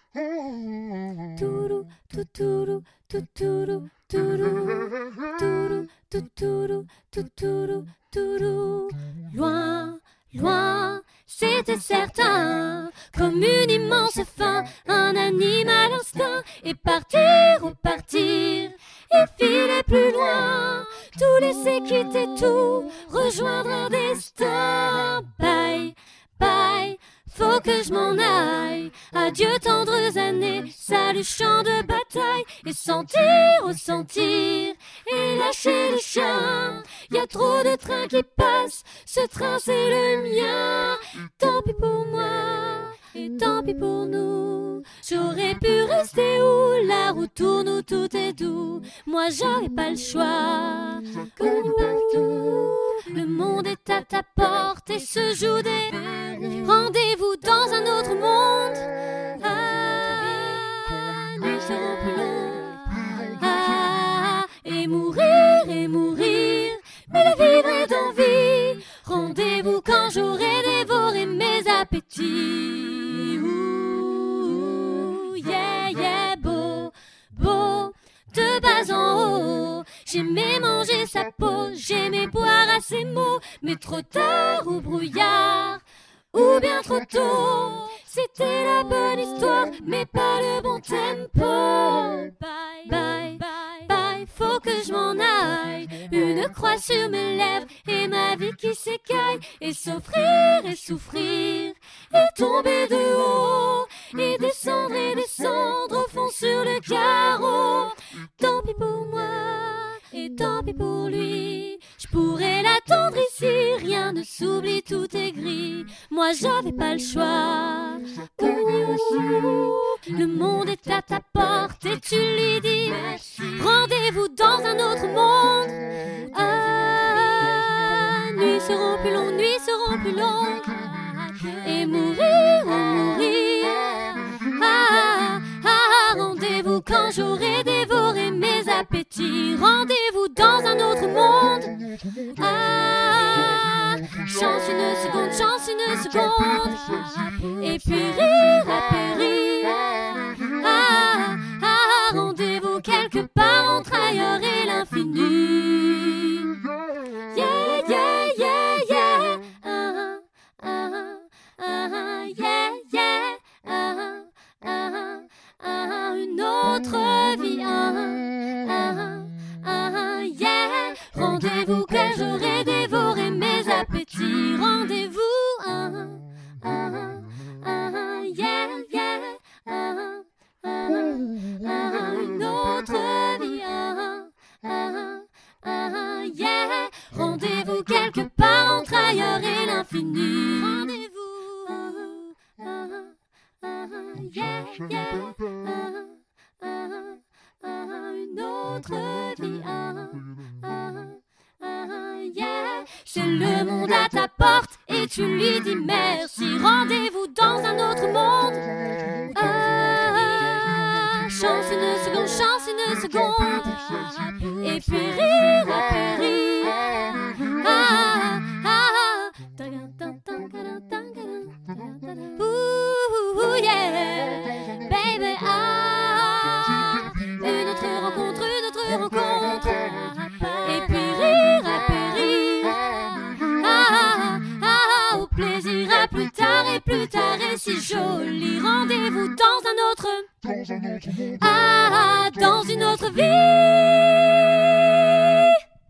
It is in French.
Tourou, toutourou, toutourou, tourou, tourou, toutourou, toutourou, tourou. Loin, loin, c'était certain, comme une immense faim, un animal instinct, et partir, repartir, et filer plus loin, tout laisser, quitter tout, rejoindre un destin. Bye, bye, faut que je m'en aille, adieu tendres années, salut champ de bataille, et sentir, ressentir, et lâcher les chiens. Y a trop de trains qui passent, ce train c'est le mien. Tant pis pour moi, et tant pis pour nous. J'aurais pu rester où la route tourne, où tout est doux. Moi j'avais pas le choix. Connu partout, le monde est à ta porte et se joue des rendez-vous dans un autre monde. Nuits seront plus longues. Et mourir, mais le vivre est d'envie. Rendez-vous quand j'aurai dévoré mes appétits. Ouh, yeah, yeah, beau, beau, de bas en haut. J'aimais manger sa peau, j'aimais boire à ses mots. Mais trop tard ou brouillard, ou bien trop tôt. C'était la bonne histoire, mais pas le bon tempo. Bye, bye, bye, bye, faut que je m'en aille. Une croix sur mes lèvres et ma vie qui s'écaille. Et s'offrir et souffrir et tomber de haut. Et descendre au fond sur le carreau. Tant pis pour moi et tant pis pour lui. Je pourrais l'attendre ici, rien ne s'oublie, tout est gris. Moi j'avais pas le choix. Le monde est à ta porte et tu lui dis rendez-vous dans un autre monde. Nuits seront plus longues, nuits seront plus longues. Et mourir, rendez-vous quand j'aurai dévoré mes appétits. Rendez-vous dans un autre monde. Chance une seconde. Et puis rire à périr. Rendez-vous quelque part entre ailleurs et l'infini. Yeah, yeah, yeah, yeah. Yeah, yeah. Une autre vie. Yeah. Rendez-vous que j'aurai dévoré mes appétits. Rendez-vous. Yeah, yeah. Une autre vie. Yeah. Rendez-vous quelque part entre ailleurs et l'infini. Rendez-vous. Yeah, yeah. Une autre vie. Yeah. C'est le monde à ta porte et tu lui dis merci. Rendez-vous dans un autre monde. Chance une seconde. Et puis rire à périr. Ouh, yeah, baby, une autre rencontre. Et puis rire à périr. Au plaisir, à plus tard et si joli. Rendez-vous dans un autre. Dans une autre vie.